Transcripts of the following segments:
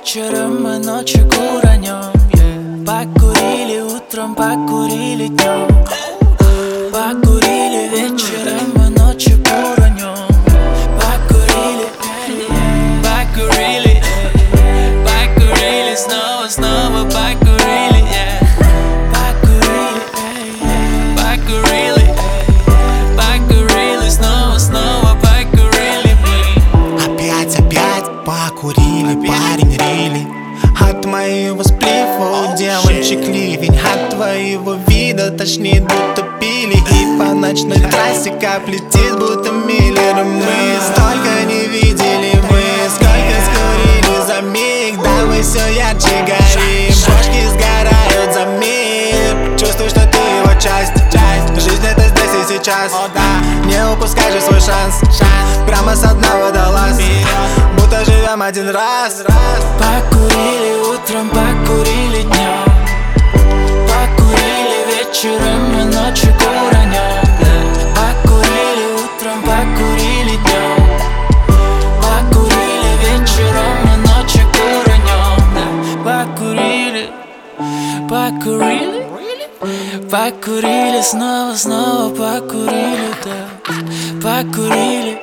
вечером, мы ночью куранем, yeah. Покурили утром, покурили днем. Покурили вечером, мы ночью куранем. Покурили, покурили, покурили, снова покурили, yeah. Покурили, покурили, покурили, снова покурили. Опять покурили, парень рили. От моего сплифа у девочек ливень. От твоего вида тошнит, будто пили. И по ночной трассе кап летит, будто миллер. Мы столько не видели, мы сколько скурили за миг. Да мы все ярче горим, бошки сгорают за миг. Чувствую, что ты его часть. Жизнь это здесь и сейчас. Не упускай же свой шанс. Прямо со дна водолаз, будто живем один раз. Покурили утром, покурили днем. Покурили вечером, мы ночью куранем. Покурили утром, покурили днем. Покурили вечером, мы ночью куранем. Покурили, покурили, покурили, снова покурили, да. Покурили,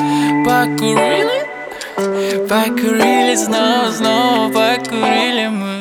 покурили, покурили, снова покурили мы.